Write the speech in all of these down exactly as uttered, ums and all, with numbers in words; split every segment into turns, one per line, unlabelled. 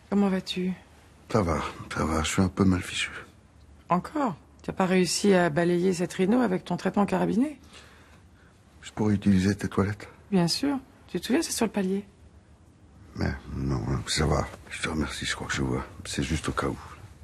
Comment vas-tu?
Ça va, ça va, je suis un peu mal fichu.
Encore? Tu n'as pas réussi à balayer cette rhino avec ton traitement carabiné?
Je pourrais utiliser tes toilettes?
Bien sûr. Tu te souviens, c'est sur le palier.
Mais non, ça va. Je te remercie, je crois que je vois. C'est juste au cas où.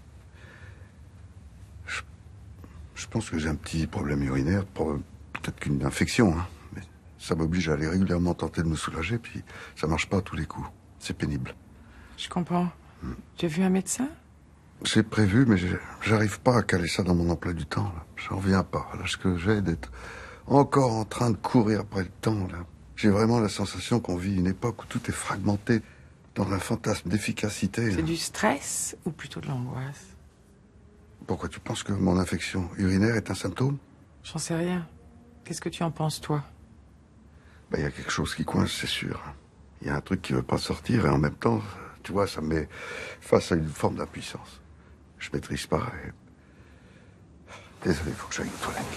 Je, je pense que j'ai un petit problème urinaire, peut-être qu'une infection, hein. Mais ça m'oblige à aller régulièrement tenter de me soulager, puis ça marche pas à tous les coups. C'est pénible.
Je comprends. Hmm. Tu as vu un médecin?
J'ai prévu, mais j'arrive pas à caler ça dans mon emploi du temps. J'en reviens pas. À l'âge que j'ai d'être encore en train de courir après le temps, là. J'ai vraiment la sensation qu'on vit une époque où tout est fragmenté dans un fantasme d'efficacité.
C'est du stress ou plutôt de l'angoisse?
Pourquoi tu penses que mon infection urinaire est un symptôme?
J'en sais rien. Qu'est-ce que tu en penses, toi?
Ben, il y a quelque chose qui coince, c'est sûr. Il y a un truc qui veut pas sortir et en même temps, tu vois, ça me met face à une forme d'impuissance. Je maîtrise pas et... Désolé, il faut que j'aille aux toilettes.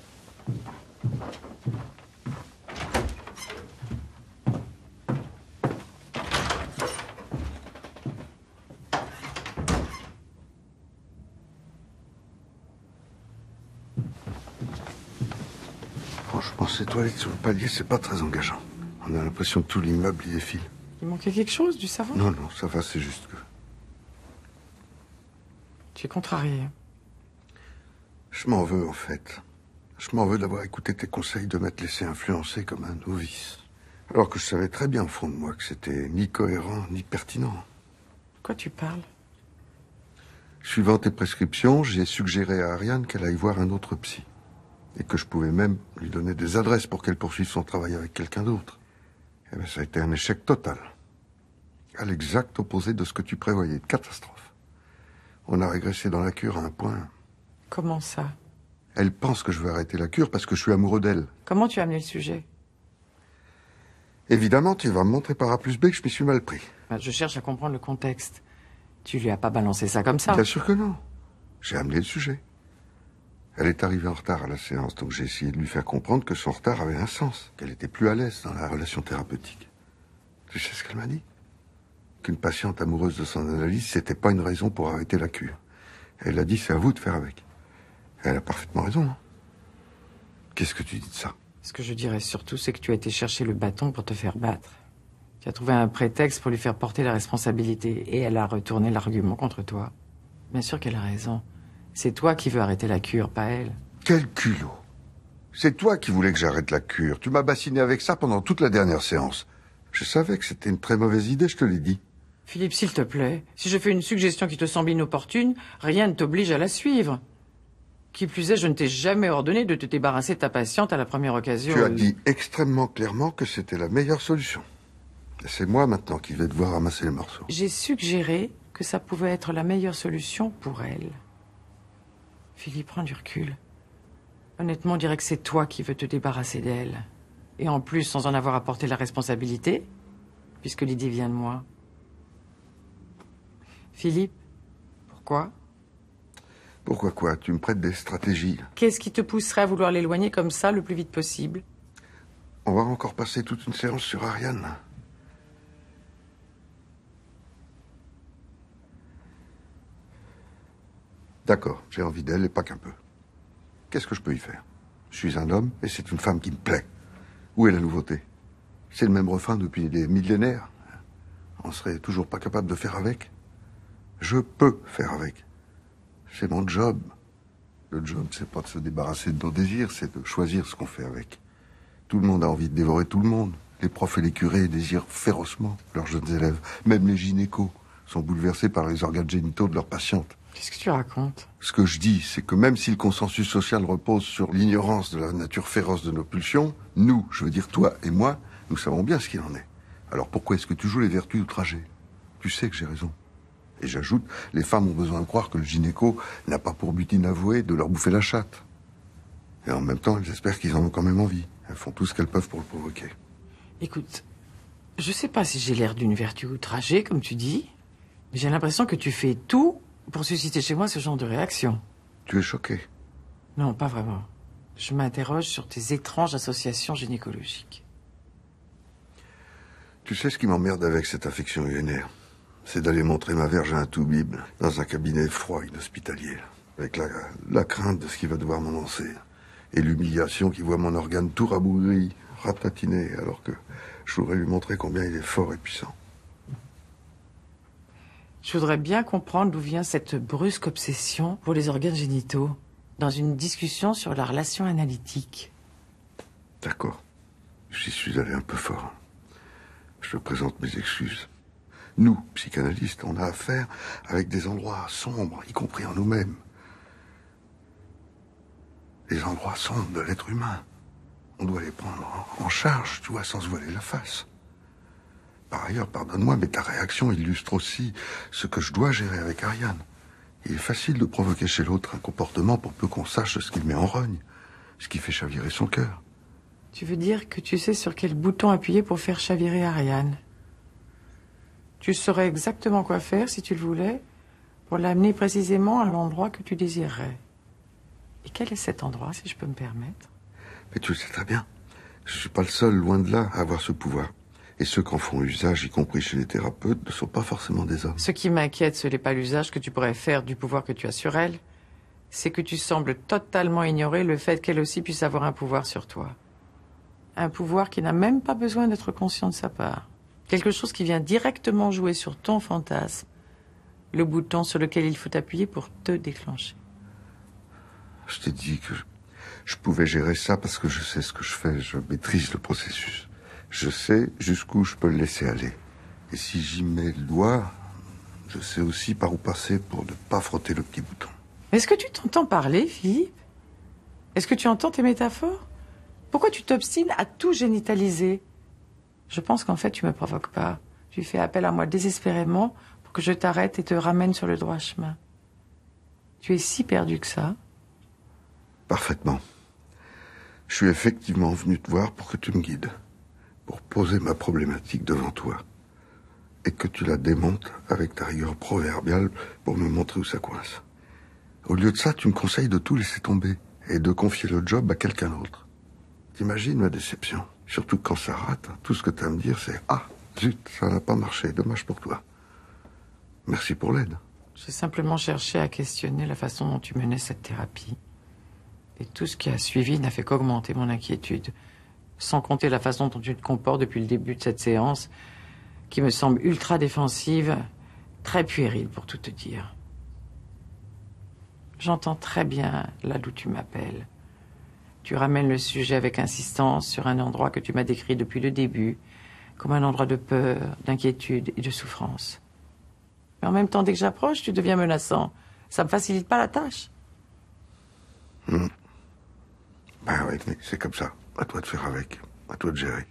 Franchement, ces toilettes sur le palier, c'est pas très engageant. On a l'impression que tout l'immeuble y défile.
Il manquait quelque chose, du savon?
Non, non, ça va, c'est juste que...
Tu es contrarié.
Je m'en veux, en fait. Je m'en veux d'avoir écouté tes conseils de m'être laissé influencer comme un novice. Alors que je savais très bien au fond de moi que c'était ni cohérent, ni pertinent.
De quoi tu parles?
Suivant tes prescriptions, j'ai suggéré à Ariane qu'elle aille voir un autre psy. Et que je pouvais même lui donner des adresses pour qu'elle poursuive son travail avec quelqu'un d'autre. Eh bien, ça a été un échec total. À l'exact opposé de ce que tu prévoyais, de catastrophe. On a régressé dans la cure à un point...
Comment ça?
Elle pense que je veux arrêter la cure parce que je suis amoureux d'elle.
Comment tu as amené le sujet?
Évidemment, tu vas me montrer par A plus B que je m'y suis mal pris.
Je cherche à comprendre le contexte. Tu lui as pas balancé ça comme ça?
Bien sûr que non. J'ai amené le sujet. Elle est arrivée en retard à la séance, donc j'ai essayé de lui faire comprendre que son retard avait un sens, qu'elle était plus à l'aise dans la relation thérapeutique. Tu sais ce qu'elle m'a dit? Qu'une patiente amoureuse de son analyse, c'était pas une raison pour arrêter la cure. Elle a dit, c'est à vous de faire avec. Et elle a parfaitement raison. Hein. Qu'est-ce que tu dis de ça?
Ce que je dirais surtout, c'est que tu as été chercher le bâton pour te faire battre. Tu as trouvé un prétexte pour lui faire porter la responsabilité, et elle a retourné l'argument contre toi. Bien sûr qu'elle a raison. C'est toi qui veux arrêter la cure, pas elle.
Quel culot! C'est toi qui voulais que j'arrête la cure. Tu m'as bassiné avec ça pendant toute la dernière séance. Je savais que c'était une très mauvaise idée, je te l'ai dit.
Philippe, s'il te plaît, si je fais une suggestion qui te semble inopportune, rien ne t'oblige à la suivre. Qui plus est, je ne t'ai jamais ordonné de te débarrasser de ta patiente à la première occasion.
Tu as dit extrêmement clairement que c'était la meilleure solution. Et c'est moi maintenant qui vais devoir ramasser les morceaux.
J'ai suggéré que ça pouvait être la meilleure solution pour elle. Philippe, prends du recul. Honnêtement, on dirait que c'est toi qui veux te débarrasser d'elle. Et en plus, sans en avoir apporté la responsabilité, puisque l'idée vient de moi. Philippe, pourquoi?
Pourquoi quoi? Tu me prêtes des stratégies.
Qu'est-ce qui te pousserait à vouloir l'éloigner comme ça le plus vite possible?
On va encore passer toute une séance sur Ariane. D'accord, j'ai envie d'elle et pas qu'un peu. Qu'est-ce que je peux y faire? Je suis un homme et c'est une femme qui me plaît. Où est la nouveauté? C'est le même refrain depuis des millénaires. On serait toujours pas capable de faire avec? Je peux faire avec. C'est mon job. Le job, c'est pas de se débarrasser de nos désirs, c'est de choisir ce qu'on fait avec. Tout le monde a envie de dévorer tout le monde. Les profs et les curés désirent férocement leurs jeunes élèves. Même les gynécos sont bouleversés par les organes génitaux de leurs patientes.
Qu'est-ce que tu racontes?
Ce que je dis, c'est que même si le consensus social repose sur l'ignorance de la nature féroce de nos pulsions, nous, je veux dire toi et moi, nous savons bien ce qu'il en est. Alors pourquoi est-ce que tu joues les vertus outragées? Tu sais que j'ai raison. Et j'ajoute, les femmes ont besoin de croire que le gynéco n'a pas pour but inavoué de leur bouffer la chatte. Et en même temps, elles espèrent qu'ils en ont quand même envie. Elles font tout ce qu'elles peuvent pour le provoquer.
Écoute, je sais pas si j'ai l'air d'une vertu outragée, comme tu dis, mais j'ai l'impression que tu fais tout pour susciter chez moi ce genre de réaction.
Tu es choqué?
Non, pas vraiment. Je m'interroge sur tes étranges associations gynécologiques.
Tu sais ce qui m'emmerde avec cette affection urinaire? c'est d'aller montrer ma verge à un toubib dans un cabinet froid inhospitalier, avec la, la crainte de ce qu'il va devoir m'annoncer, et l'humiliation qui voit mon organe tout rabougri, ratatiné, alors que je voudrais lui montrer combien il est fort et puissant.
Je voudrais bien comprendre d'où vient cette brusque obsession pour les organes génitaux, dans une discussion sur la relation analytique.
D'accord. J'y suis allé un peu fort. Je te présente mes excuses. Nous, psychanalystes, on a affaire avec des endroits sombres, y compris en nous-mêmes. Les endroits sombres de l'être humain. On doit les prendre en charge, tu vois, sans se voiler la face. Par ailleurs, pardonne-moi, mais ta réaction illustre aussi ce que je dois gérer avec Ariane. Il est facile de provoquer chez l'autre un comportement pour peu qu'on sache ce qu'il met en rogne, ce qui fait chavirer son cœur.
Tu veux dire que tu sais sur quel bouton appuyer pour faire chavirer Ariane? Tu saurais exactement quoi faire, si tu le voulais, pour l'amener précisément à l'endroit que tu désirerais. Et quel est cet endroit, si je peux me permettre?
Mais tu le sais très bien. Je suis pas le seul, loin de là, à avoir ce pouvoir. Et ceux qui en font usage, y compris chez les thérapeutes, ne sont pas forcément des hommes.
Ce qui m'inquiète, ce n'est pas l'usage que tu pourrais faire du pouvoir que tu as sur elle, c'est que tu sembles totalement ignorer le fait qu'elle aussi puisse avoir un pouvoir sur toi. Un pouvoir qui n'a même pas besoin d'être conscient de sa part. Quelque chose qui vient directement jouer sur ton fantasme, le bouton sur lequel il faut appuyer pour te déclencher.
Je t'ai dit que je, je pouvais gérer ça parce que je sais ce que je fais, je maîtrise le processus. Je sais jusqu'où je peux le laisser aller. Et si j'y mets le doigt, je sais aussi par où passer pour ne pas frotter le petit bouton.
Est-ce que tu t'entends parler, Philippe? Est-ce que tu entends tes métaphores? Pourquoi tu t'obstines à tout génitaliser? Je pense qu'en fait, tu me provoques pas. Tu fais appel à moi désespérément pour que je t'arrête et te ramène sur le droit chemin. Tu es si perdu que ça.
Parfaitement. Je suis effectivement venu te voir pour que tu me guides, pour poser ma problématique devant toi, et que tu la démontes avec ta rigueur proverbiale pour me montrer où ça coince. Au lieu de ça, tu me conseilles de tout laisser tomber et de confier le job à quelqu'un d'autre. T'imagines ma déception? Surtout quand ça rate, tout ce que tu as à me dire, c'est « Ah, zut, ça n'a pas marché, dommage pour toi. » Merci pour l'aide.
J'ai simplement cherché à questionner la façon dont tu menais cette thérapie. Et tout ce qui a suivi n'a fait qu'augmenter mon inquiétude. Sans compter la façon dont tu te comportes depuis le début de cette séance, qui me semble ultra défensive, très puérile pour tout te dire. J'entends très bien là d'où tu m'appelles. Tu ramènes le sujet avec insistance sur un endroit que tu m'as décrit depuis le début, comme un endroit de peur, d'inquiétude et de souffrance. Mais en même temps, dès que j'approche, tu deviens menaçant. Ça me facilite pas la tâche.
Mmh. Ben oui, mais c'est comme ça. À toi de faire avec. À toi de gérer.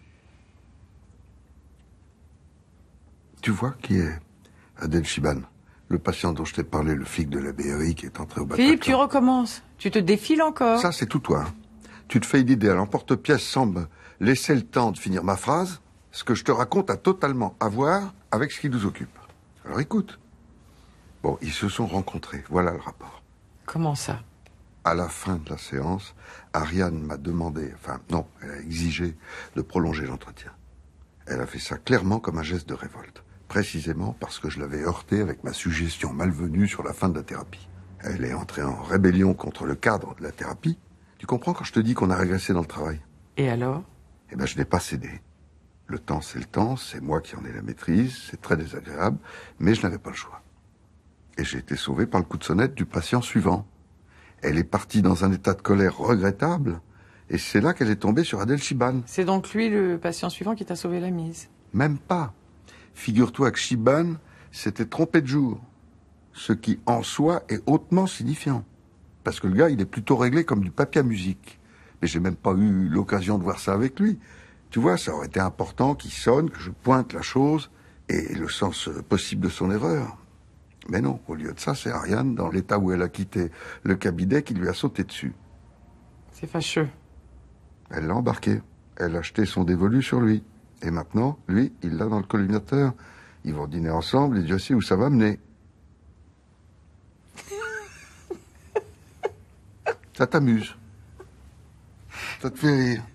Tu vois qui est Adèle Chiban, le patient dont je t'ai parlé, le flic de la B R I qui est entré au Bataclan.
Philippe, tu recommences. Tu te défiles encore.
Ça, c'est tout toi. Hein. Tu te fais une idée à l'emporte-pièce sans me laisser le temps de finir ma phrase. Ce que je te raconte a totalement à voir avec ce qui nous occupe. Alors écoute. Bon, ils se sont rencontrés. Voilà le rapport.
Comment ça?
À la fin de la séance, Ariane m'a demandé, enfin non, elle a exigé de prolonger l'entretien. Elle a fait ça clairement comme un geste de révolte, précisément parce que je l'avais heurté avec ma suggestion malvenue sur la fin de la thérapie. Elle est entrée en rébellion contre le cadre de la thérapie. Tu comprends quand je te dis qu'on a régressé dans le travail?
Et alors?
Eh ben, je n'ai pas cédé. Le temps, c'est le temps, c'est moi qui en ai la maîtrise, c'est très désagréable, mais je n'avais pas le choix. Et j'ai été sauvé par le coup de sonnette du patient suivant. Elle est partie dans un état de colère regrettable, et c'est là qu'elle est tombée sur Adèle Chiban.
C'est donc lui, le patient suivant, qui t'a sauvé la mise?
Même pas. Figure-toi que Chiban s'était trompé de jour, ce qui, en soi, est hautement signifiant. Parce que le gars, il est plutôt réglé comme du papier à musique. Mais j'ai même pas eu l'occasion de voir ça avec lui. Tu vois, ça aurait été important qu'il sonne, que je pointe la chose, et le sens possible de son erreur. Mais non, au lieu de ça, c'est Ariane, dans l'état où elle a quitté le cabinet, qui lui a sauté dessus.
C'est fâcheux.
Elle l'a embarqué. Elle a jeté son dévolu sur lui. Et maintenant, lui, il l'a dans le collimateur. Ils vont dîner ensemble, et Dieu sait où ça va mener. Ça t'amuse. Ça te fait rire.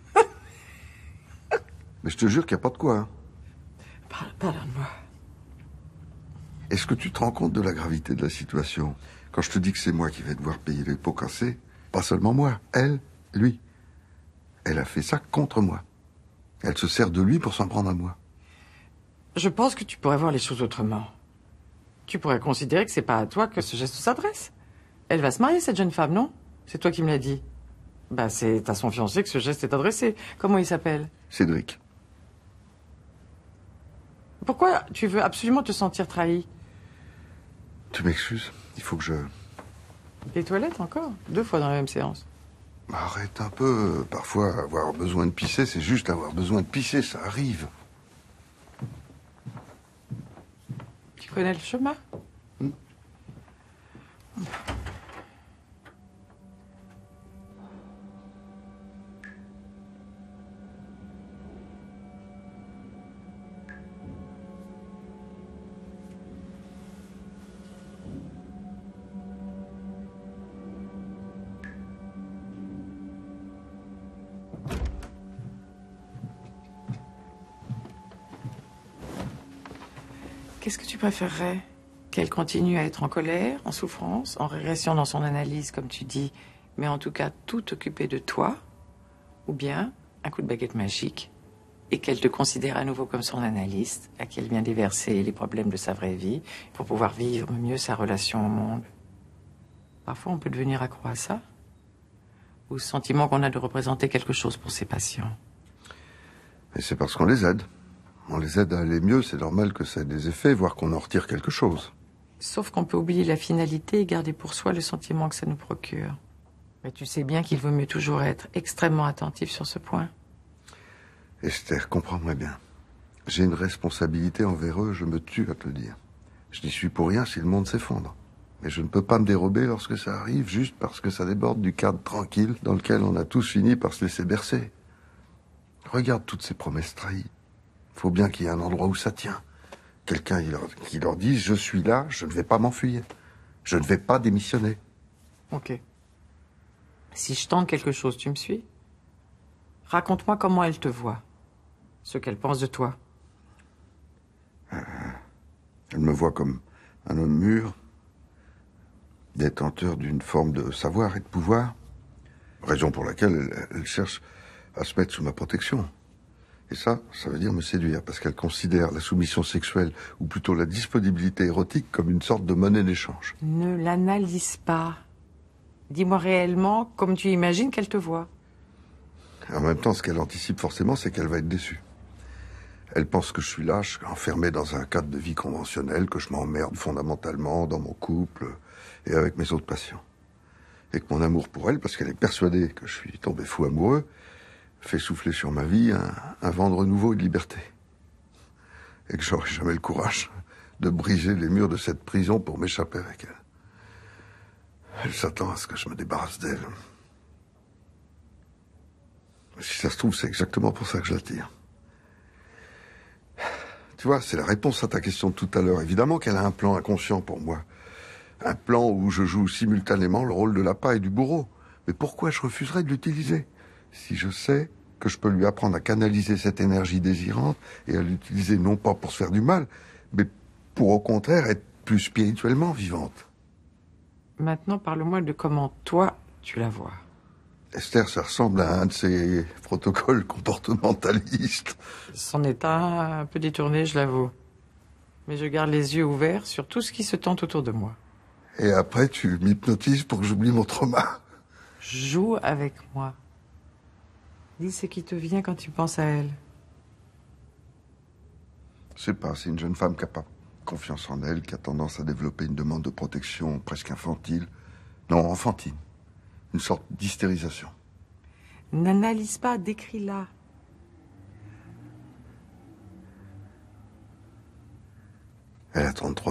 Mais je te jure qu'il n'y a pas de quoi. Hein.
Pardonne-moi.
Est-ce que tu te rends compte de la gravité de la situation? Quand je te dis que c'est moi qui vais devoir payer les pots cassés, pas seulement moi, elle, lui. Elle a fait ça contre moi. Elle se sert de lui pour s'en prendre à moi.
Je pense que tu pourrais voir les choses autrement. Tu pourrais considérer que c'est pas à toi que ce geste s'adresse. Elle va se marier, cette jeune femme, non? C'est toi qui me l'as dit. Bah, c'est à son fiancé que ce geste est adressé. Comment il s'appelle?
Cédric.
Pourquoi tu veux absolument te sentir trahi?
Tu m'excuses, il faut que je...
Les toilettes encore? Deux fois dans la même séance.
Arrête un peu. Parfois, avoir besoin de pisser, c'est juste avoir besoin de pisser, ça arrive.
Tu connais le chemin?
Hmm.
Qu'est-ce que tu préférerais? Qu'elle continue à être en colère, en souffrance, en régression dans son analyse, comme tu dis, mais en tout cas tout occupée de toi? Ou bien un coup de baguette magique et qu'elle te considère à nouveau comme son analyste, à qui elle vient déverser les problèmes de sa vraie vie pour pouvoir vivre mieux sa relation au monde? Parfois, on peut devenir accro à ça, ou ce sentiment qu'on a de représenter quelque chose pour ses patients.
Et c'est parce qu'on les aide. On les aide à aller mieux, c'est normal que ça ait des effets, voire qu'on en retire quelque chose.
Sauf qu'on peut oublier la finalité et garder pour soi le sentiment que ça nous procure. Mais tu sais bien qu'il vaut mieux toujours être extrêmement attentif sur ce point.
Esther, comprends-moi bien. J'ai une responsabilité envers eux, je me tue à te le dire. Je n'y suis pour rien si le monde s'effondre. Mais je ne peux pas me dérober lorsque ça arrive, juste parce que ça déborde du cadre tranquille dans lequel on a tous fini par se laisser bercer. Regarde toutes ces promesses trahies. Faut bien qu'il y ait un endroit où ça tient. Quelqu'un qui leur dise « Je suis là, je ne vais pas m'enfuir. Je ne vais pas démissionner. »
Ok. Si je tente quelque chose, tu me suis? Raconte-moi comment elle te voit. Ce qu'elle pense de toi.
Euh, elle me voit comme un homme mûr, détenteur d'une forme de savoir et de pouvoir. Raison pour laquelle elle, elle cherche à se mettre sous ma protection. Et ça, ça veut dire me séduire, parce qu'elle considère la soumission sexuelle, ou plutôt la disponibilité érotique, comme une sorte de monnaie d'échange.
Ne l'analyse pas. Dis-moi réellement comme tu imagines qu'elle te voit.
En même temps, ce qu'elle anticipe forcément, c'est qu'elle va être déçue. Elle pense que je suis lâche, enfermé dans un cadre de vie conventionnel, que je m'emmerde fondamentalement dans mon couple et avec mes autres patients. Et que mon amour pour elle, parce qu'elle est persuadée que je suis tombé fou amoureux, fait souffler sur ma vie un, un vent de renouveau et de liberté. Et que j'aurai jamais le courage de briser les murs de cette prison pour m'échapper avec elle. Elle s'attend à ce que je me débarrasse d'elle. Si ça se trouve, c'est exactement pour ça que je la tire. Tu vois, c'est la réponse à ta question de tout à l'heure. Évidemment qu'elle a un plan inconscient pour moi. Un plan où je joue simultanément le rôle de l'appât et du bourreau. Mais pourquoi je refuserais de l'utiliser si je sais que je peux lui apprendre à canaliser cette énergie désirante et à l'utiliser non pas pour se faire du mal, mais pour au contraire être plus spirituellement vivante.
Maintenant, parle-moi de comment toi, tu la vois.
Esther, ça ressemble à un de ces protocoles comportementalistes.
Son état un peu détourné, je l'avoue. Mais je garde les yeux ouverts sur tout ce qui se tente autour de moi.
Et après, tu m'hypnotises pour que j'oublie mon trauma.
Joue avec moi. Dis ce qui te vient quand tu penses à elle.
Je sais pas, c'est une jeune femme qui n'a pas confiance en elle, qui a tendance à développer une demande de protection presque infantile. Non, enfantine. Une sorte d'hystérisation.
N'analyse pas, décris-la.
Elle a trente-trois